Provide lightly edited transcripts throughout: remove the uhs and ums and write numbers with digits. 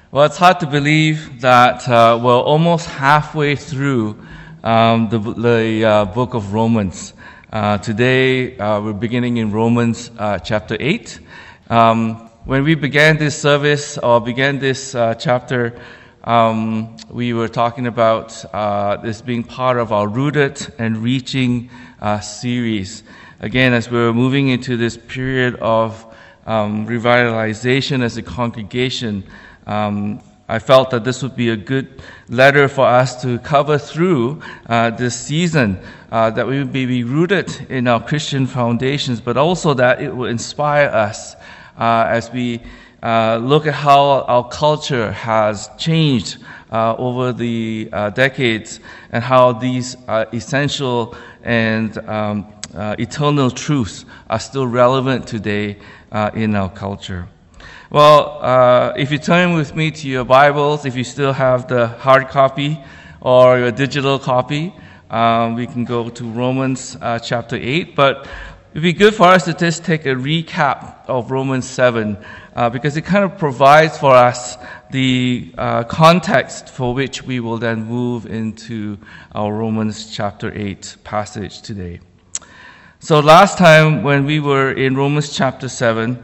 Well, it's hard to believe that we're almost halfway through the book of Romans. Today, we're beginning in Romans chapter 8. When we began this service, or began this chapter, we were talking about this being part of our Rooted and Reaching series. Again, as we're moving into this period of revitalization as a congregation, I felt that this would be a good letter for us to cover through this season, that we would be rooted in our Christian foundations, but also that it will inspire us as we look at how our culture has changed over the decades and how these essential and eternal truths are still relevant today in our culture. Well, if you turn with me to your Bibles, if you still have the hard copy or your digital copy, we can go to Romans chapter 8. But it would be good for us to just take a recap of Romans 7 because it kind of provides for us the context for which we will then move into our Romans chapter 8 passage today. So last time when we were in Romans chapter 7,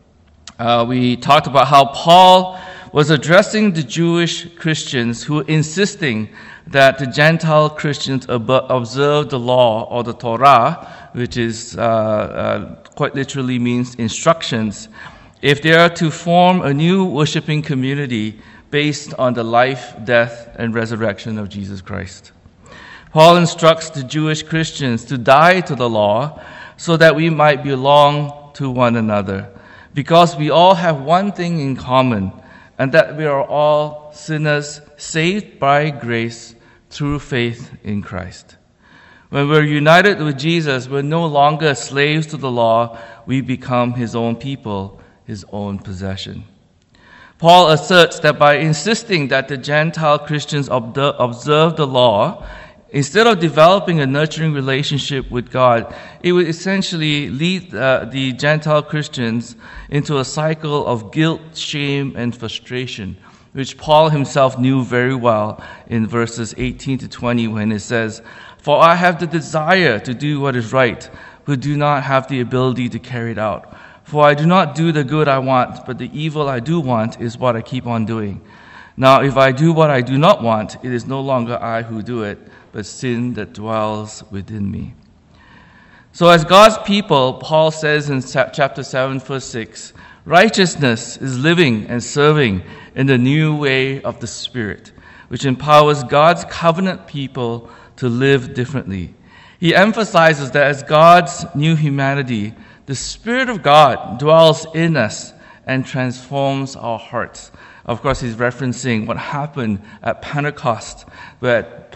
we talked about how Paul was addressing the Jewish Christians who were insisting that the Gentile Christians observe the law or the Torah, which is quite literally means instructions, if they are to form a new worshiping community based on the life, death, and resurrection of Jesus Christ. Paul instructs the Jewish Christians to die to the law so that we might belong to one another, because we all have one thing in common, and that we are all sinners saved by grace through faith in Christ. When we're united with Jesus, we're no longer slaves to the law. We become His own people, His own possession. Paul asserts that by insisting that the Gentile Christians observe the law, instead of developing a nurturing relationship with God, it would essentially lead the Gentile Christians into a cycle of guilt, shame, and frustration, which Paul himself knew very well in verses 18 to 20 when it says, "For I have the desire to do what is right, but do not have the ability to carry it out. For I do not do the good I want, but the evil I do want is what I keep on doing. Now if I do what I do not want, it is no longer I who do it, but sin that dwells within me." So as God's people, Paul says in chapter 7, verse 6, righteousness is living and serving in the new way of the Spirit, which empowers God's covenant people to live differently. He emphasizes that as God's new humanity, the Spirit of God dwells in us and transforms our hearts. Of course, he's referencing what happened at Pentecost, that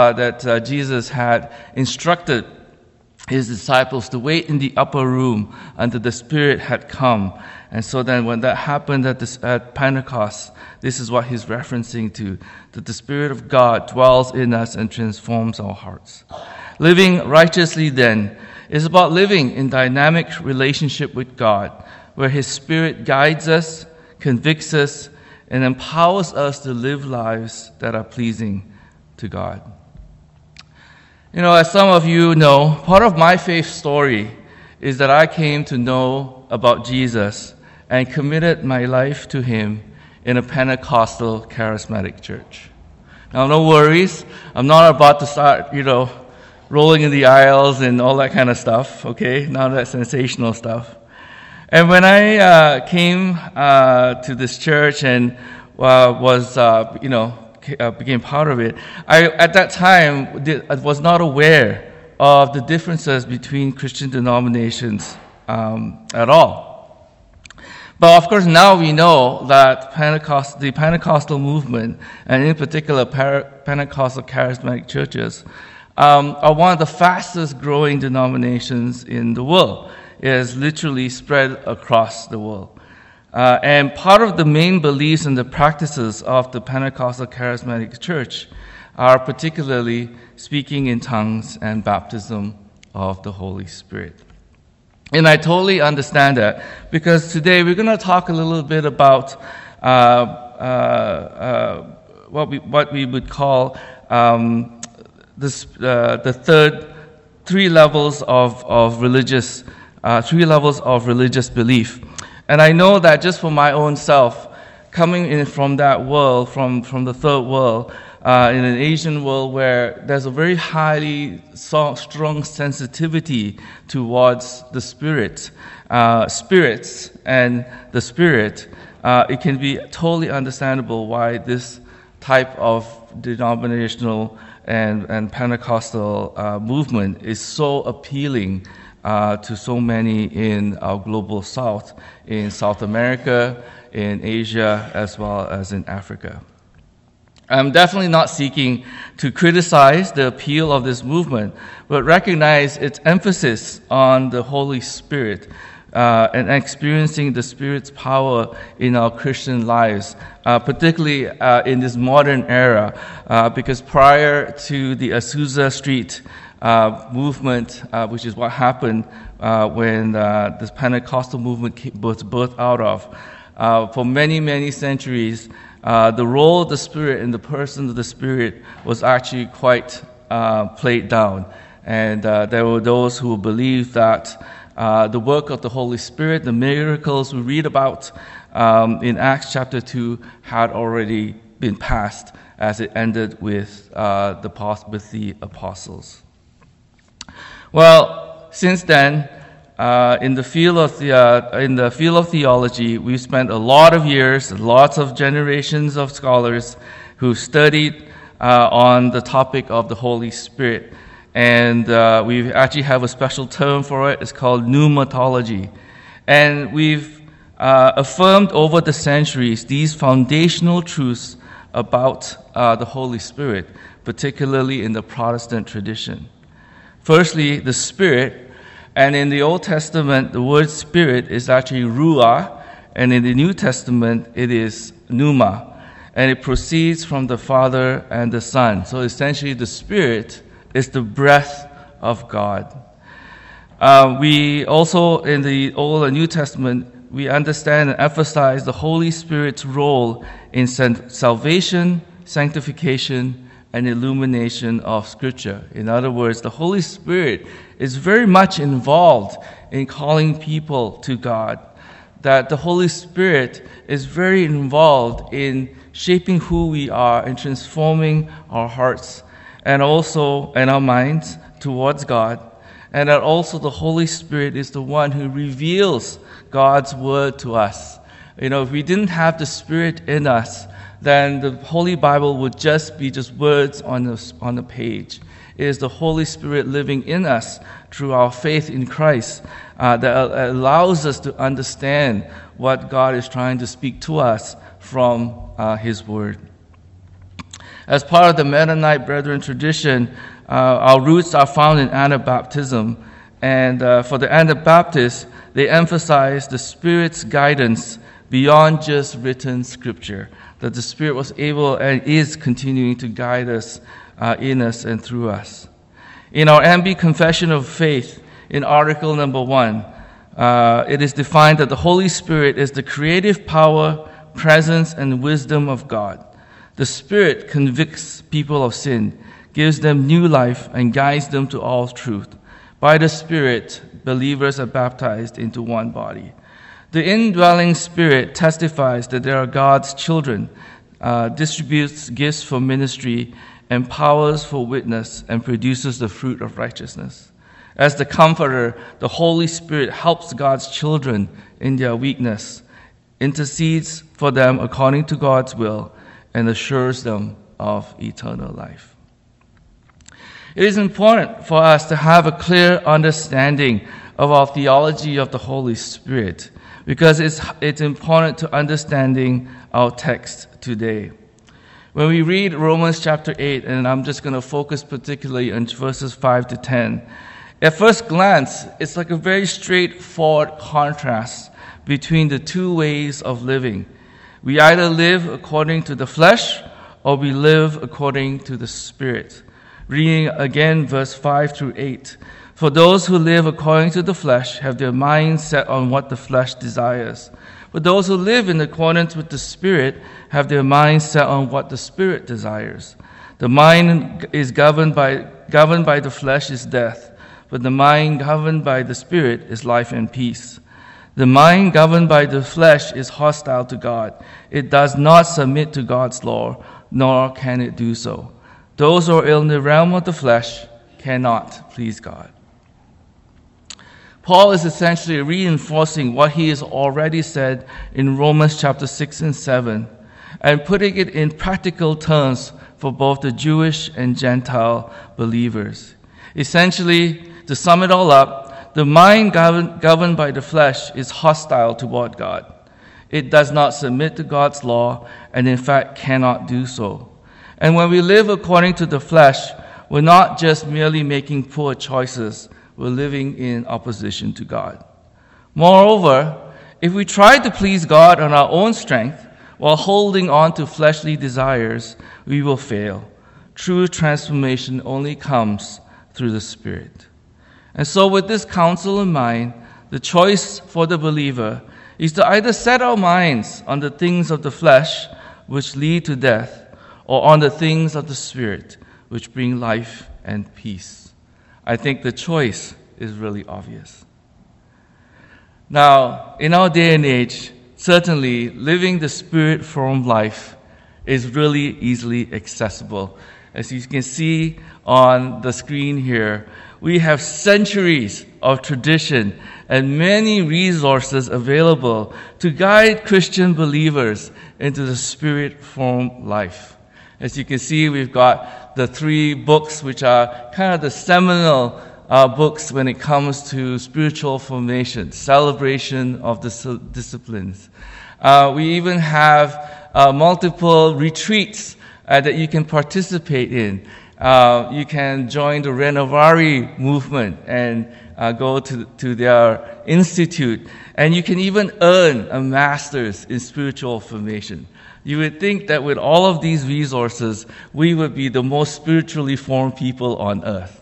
Jesus had instructed his disciples to wait in the upper room until the Spirit had come. And so then when that happened at Pentecost, this is what he's referencing to, that the Spirit of God dwells in us and transforms our hearts. Living righteously then is about living in dynamic relationship with God, where His Spirit guides us, convicts us, and empowers us to live lives that are pleasing to God. You know, as some of you know, part of my faith story is that I came to know about Jesus and committed my life to Him in a Pentecostal charismatic church. Now, no worries. I'm not about to start, rolling in the aisles and all that kind of stuff, okay? None of that sensational stuff. And when I came to this church and became part of it, I at that time was not aware of the differences between Christian denominations at all. But of course, now we know that the Pentecostal movement, and in particular Pentecostal charismatic churches, are one of the fastest growing denominations in the world. It has literally spread across the world. And part of the main beliefs and the practices of the Pentecostal charismatic church are particularly speaking in tongues and baptism of the Holy Spirit. And I totally understand that, because today we're going to talk a little bit about what we would call the three levels of religious belief. And I know that just for my own self, coming in from that world, from the third world, in an Asian world where there's a very highly strong sensitivity towards the spirits and the spirit, it can be totally understandable why this type of denominational and Pentecostal movement is so appealing to so many in our global south, in South America, in Asia, as well as in Africa. I'm definitely not seeking to criticize the appeal of this movement, but recognize its emphasis on the Holy Spirit and experiencing the Spirit's power in our Christian lives, particularly in this modern era, because prior to the Azusa Street movement, which is what happened when this Pentecostal movement was birthed out of, for many, many centuries, the role of the Spirit and the person of the Spirit was actually quite played down. And there were those who believed that the work of the Holy Spirit, the miracles we read about in Acts chapter 2, had already been passed as it ended with the apostles. Well, since then, in the field of theology, we've spent a lot of years, lots of generations of scholars who studied on the topic of the Holy Spirit. And we actually have a special term for it. It's called pneumatology. And we've affirmed over the centuries these foundational truths about the Holy Spirit, particularly in the Protestant tradition. Firstly, the Spirit. And in the Old Testament, the word Spirit is actually ruah, and in the New Testament, it is pneuma. And it proceeds from the Father and the Son. So essentially, the Spirit is the breath of God. We also, in the Old and New Testament, we understand and emphasize the Holy Spirit's role in salvation, sanctification, and illumination of Scripture. In other words, the Holy Spirit is very much involved in calling people to God. That the Holy Spirit is very involved in shaping who we are and transforming our hearts and also in our minds towards God. And that also the Holy Spirit is the one who reveals God's word to us. You know, if we didn't have the Spirit in us, then the Holy Bible would just be words on the page. It is the Holy Spirit living in us through our faith in Christ that allows us to understand what God is trying to speak to us from His Word. As part of the Mennonite Brethren tradition, our roots are found in Anabaptism. And for the Anabaptists, they emphasize the Spirit's guidance beyond just written Scripture. That the Spirit was able and is continuing to guide us in us and through us. In our MB Confession of Faith, in Article number 1, it is defined that the Holy Spirit is the creative power, presence, and wisdom of God. The Spirit convicts people of sin, gives them new life, and guides them to all truth. By the Spirit, believers are baptized into one body. The indwelling Spirit testifies that they are God's children, distributes gifts for ministry, empowers for witness, and produces the fruit of righteousness. As the Comforter, the Holy Spirit helps God's children in their weakness, intercedes for them according to God's will, and assures them of eternal life. It is important for us to have a clear understanding of our theology of the Holy Spirit, because it's important to understanding our text today. When we read Romans chapter 8, and I'm just going to focus particularly on verses 5 to 10, at first glance, it's like a very straightforward contrast between the two ways of living. We either live according to the flesh, or we live according to the Spirit. Reading again verse 5 through 8. For those who live according to the flesh have their minds set on what the flesh desires. But those who live in accordance with the Spirit have their minds set on what the Spirit desires. The mind is governed by the flesh is death, but the mind governed by the Spirit is life and peace. The mind governed by the flesh is hostile to God. It does not submit to God's law, nor can it do so. Those who are in the realm of the flesh cannot please God. Paul is essentially reinforcing what he has already said in Romans chapter 6 and 7, and putting it in practical terms for both the Jewish and Gentile believers. Essentially, to sum it all up, the mind governed by the flesh is hostile toward God. It does not submit to God's law, and in fact cannot do so. And when we live according to the flesh, we're not just merely making poor choices, we're living in opposition to God. Moreover, if we try to please God on our own strength while holding on to fleshly desires, we will fail. True transformation only comes through the Spirit. And so with this counsel in mind, the choice for the believer is to either set our minds on the things of the flesh, which lead to death, or on the things of the Spirit, which bring life and peace. I think the choice is really obvious. Now, in our day and age, certainly living the Spirit-formed life is really easily accessible. As you can see on the screen here, we have centuries of tradition and many resources available to guide Christian believers into the Spirit-formed life. As you can see, we've got the 3 books which are kind of the seminal books when it comes to spiritual formation, celebration of the disciplines. We even have multiple retreats that you can participate in. You can join the Renovari movement and go to their institute. And you can even earn a master's in spiritual formation. You would think that with all of these resources, we would be the most spiritually formed people on earth.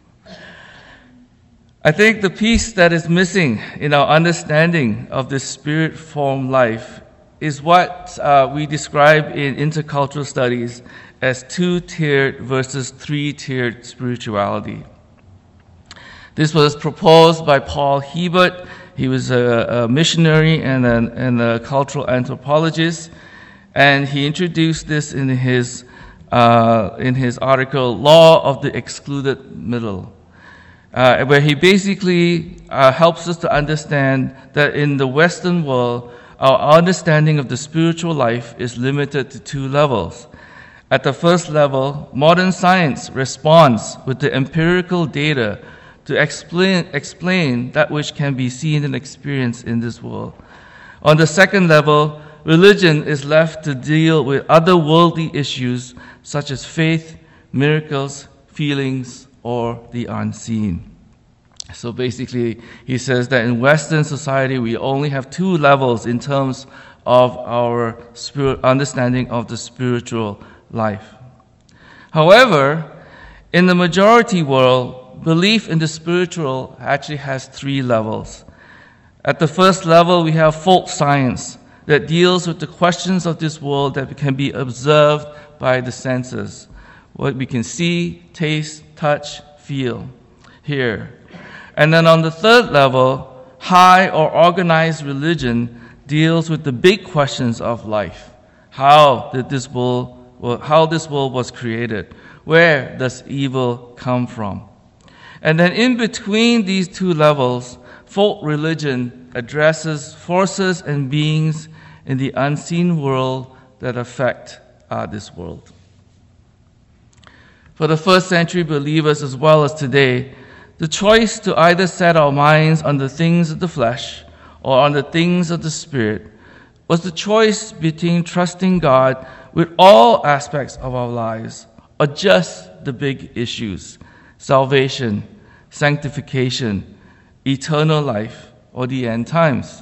I think the piece that is missing in our understanding of this Spirit-formed life is what we describe in intercultural studies as 2-tiered versus 3-tiered spirituality. This was proposed by Paul Hebert. He was a missionary and a cultural anthropologist, and he introduced this in his article, Law of the Excluded Middle, where he basically helps us to understand that in the Western world, our understanding of the spiritual life is limited to 2 levels. At the first level, modern science responds with the empirical data to explain that which can be seen and experienced in this world. On the second level, religion is left to deal with otherworldly issues such as faith, miracles, feelings, or the unseen. So basically, he says that in Western society, we only have 2 levels in terms of our understanding of the spiritual life. However, in the majority world, belief in the spiritual actually has 3 levels. At the first level, we have folk science that deals with the questions of this world that can be observed by the senses. What we can see, taste, touch, feel, hear. And then on the third level, high or organized religion deals with the big questions of life. How this world was created? Where does evil come from? And then in between these 2 levels, folk religion addresses forces and beings in the unseen world that affect this world. For the first century believers as well as today, the choice to either set our minds on the things of the flesh or on the things of the Spirit was the choice between trusting God with all aspects of our lives or just the big issues, salvation, sanctification, eternal life, or the end times.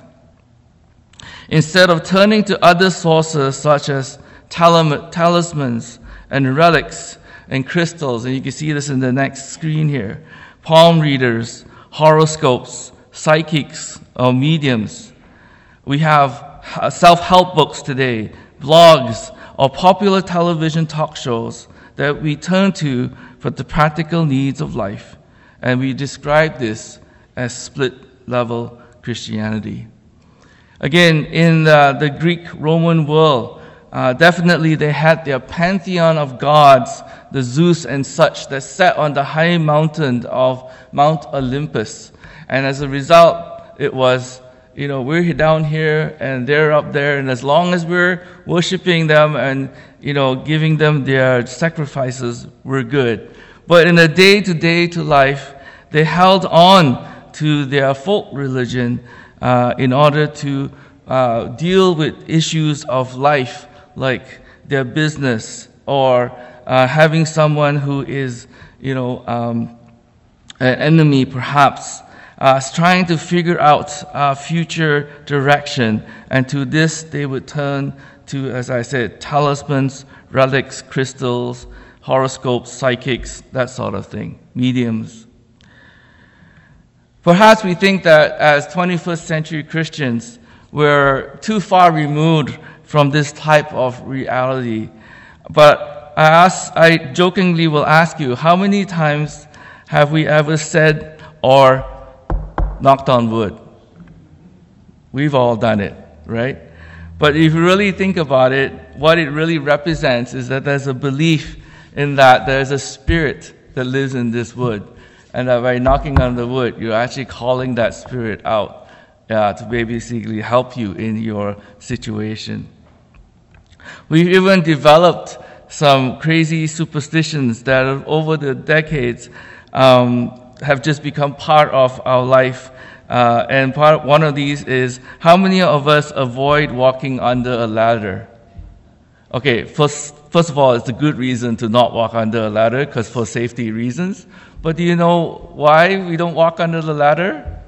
Instead of turning to other sources such as talismans and relics and crystals, and you can see this in the next screen here, palm readers, horoscopes, psychics, or mediums, we have self-help books today, blogs, or popular television talk shows that we turn to for the practical needs of life. And we describe this as split-level Christianity. Again, in the Greek-Roman world, definitely they had their pantheon of gods, the Zeus and such, that sat on the high mountain of Mount Olympus. And as a result, it was, we're down here and they're up there, and as long as we're worshiping them and, giving them their sacrifices, we're good. But in a day-to-day life, they held on to their folk religion in order to deal with issues of life, like their business or having someone who is, an enemy perhaps, trying to figure out future direction. And to this, they would turn to, as I said, talismans, relics, crystals, horoscopes, psychics, that sort of thing, mediums. Perhaps we think that as 21st century Christians, we're too far removed from this type of reality. But I jokingly will ask you, how many times have we ever said or knocked on wood? We've all done it, right? But if you really think about it, what it really represents is that there's a belief in that there's a spirit that lives in this wood. And that by knocking on the wood, you're actually calling that spirit out to basically help you in your situation. We've even developed some crazy superstitions that over the decades have just become part of our life. And one of these is, how many of us avoid walking under a ladder? Okay, first of all, it's a good reason to not walk under a ladder, because for safety reasons. But do you know why we don't walk under the ladder?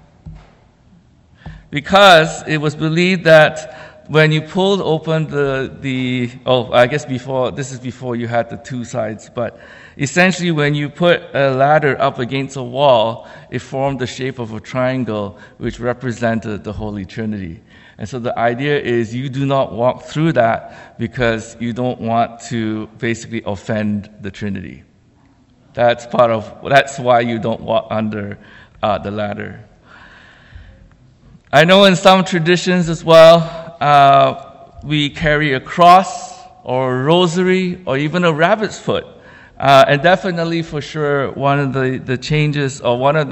Because it was believed that when you pulled open this is before you had the two sides, but essentially when you put a ladder up against a wall, it formed the shape of a triangle, which represented the Holy Trinity. And so the idea is you do not walk through that because you don't want to basically offend the Trinity. That's why you don't walk under the ladder. I know in some traditions as well, we carry a cross or a rosary or even a rabbit's foot. And definitely for sure one of the changes, or one of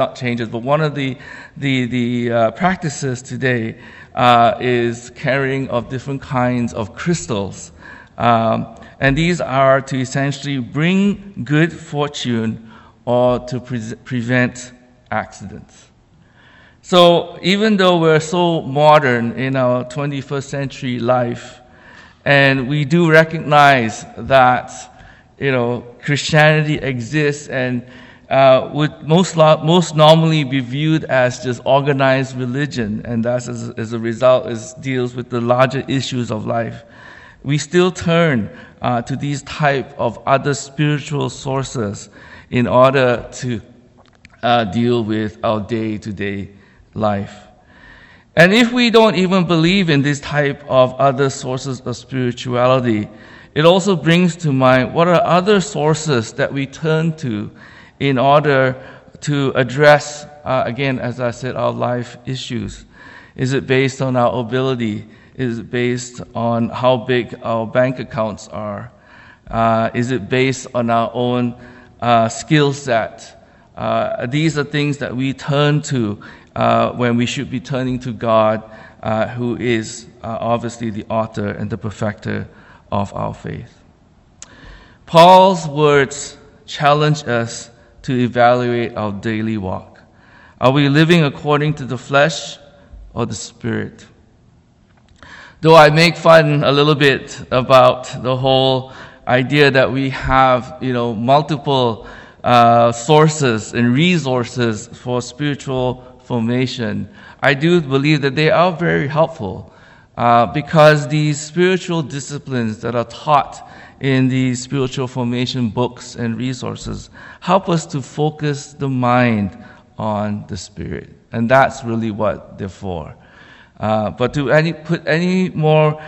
the practices today is carrying of different kinds of crystals. And these are to essentially bring good fortune or to prevent accidents. So even though we're so modern in our 21st century life, and we do recognize that, Christianity exists and would most normally be viewed as just organized religion, and that's as a result deals with the larger issues of life, we still turn to these type of other spiritual sources in order to deal with our day-to-day life. And if we don't even believe in this type of other sources of spirituality, it also brings to mind what are other sources that we turn to in order to address, again, as I said, our life issues. Is it based on our ability? Is it based on how big our bank accounts are? Is it based on our own skill set? These are things that we turn to when we should be turning to God, who is obviously the author and the perfecter of our faith. Paul's words challenge us to evaluate our daily walk. Are we living according to the flesh or the Spirit? Though I make fun a little bit about the whole idea that we have, multiple sources and resources for spiritual formation, I do believe that they are very helpful because these spiritual disciplines that are taught in these spiritual formation books and resources help us to focus the mind on the Spirit. And that's really what they're for. But to put any more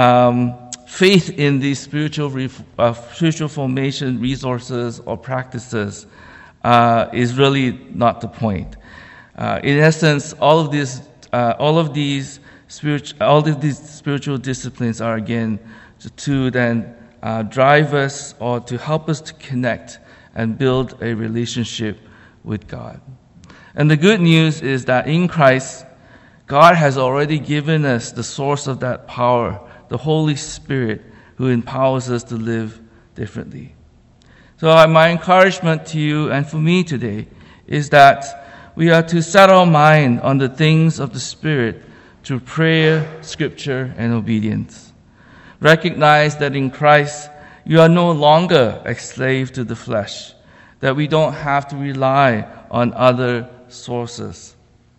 faith in these spiritual formation resources or practices is really not the point. In essence, all of these spiritual disciplines are again to then drive us or to help us to connect and build a relationship with God. And the good news is that in Christ, God has already given us the source of that power, the Holy Spirit, who empowers us to live differently. So my encouragement to you and for me today is that we are to set our mind on the things of the Spirit through prayer, scripture, and obedience. Recognize that in Christ, you are no longer a slave to the flesh, that we don't have to rely on other sources.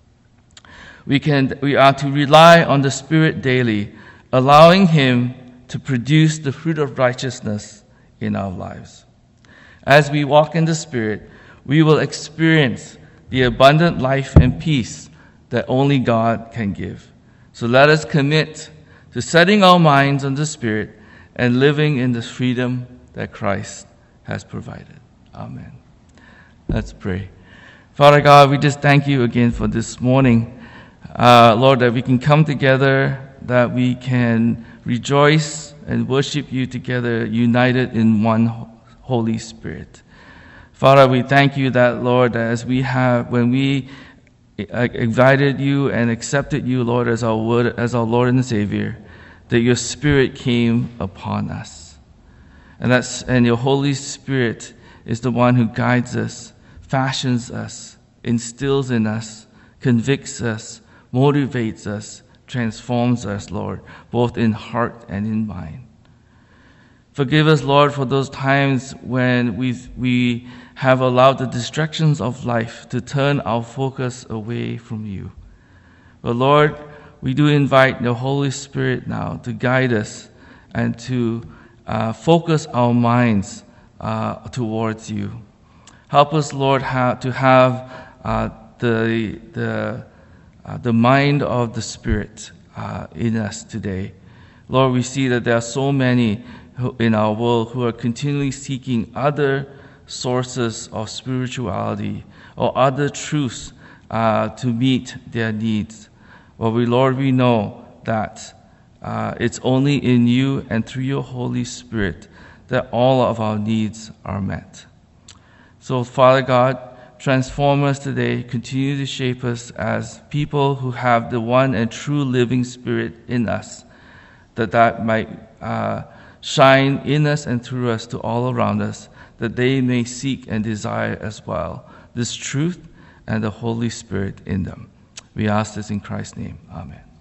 We are to rely on the Spirit daily, allowing Him to produce the fruit of righteousness in our lives. As we walk in the Spirit, we will experience the abundant life and peace that only God can give. So let us commit to setting our minds on the Spirit and living in the freedom that Christ has provided. Amen. Let's pray. Father God, we just thank you again for this morning. Lord, that we can come together, that we can rejoice and worship you together, united in one Holy Spirit. Father, we thank you that, Lord, when we invited you and accepted you, Lord, as our Lord and Savior, that your Spirit came upon us. And your Holy Spirit is the one who guides us, fashions us, instills in us, convicts us, motivates us, transforms us, Lord, both in heart and in mind. Forgive us, Lord, for those times when we have allowed the distractions of life to turn our focus away from you. But Lord, we do invite your Holy Spirit now to guide us and to focus our minds towards you. Help us, Lord, to have the mind of the Spirit in us today. Lord, we see that there are so many in our world who are continually seeking other sources of spirituality or other truths to meet their needs. But Lord, we know that it's only in you and through your Holy Spirit that all of our needs are met. So, Father God, transform us today. Continue to shape us as people who have the one and true living Spirit in us, that might shine in us and through us to all around us, that they may seek and desire as well this truth and the Holy Spirit in them. We ask this in Christ's name. Amen.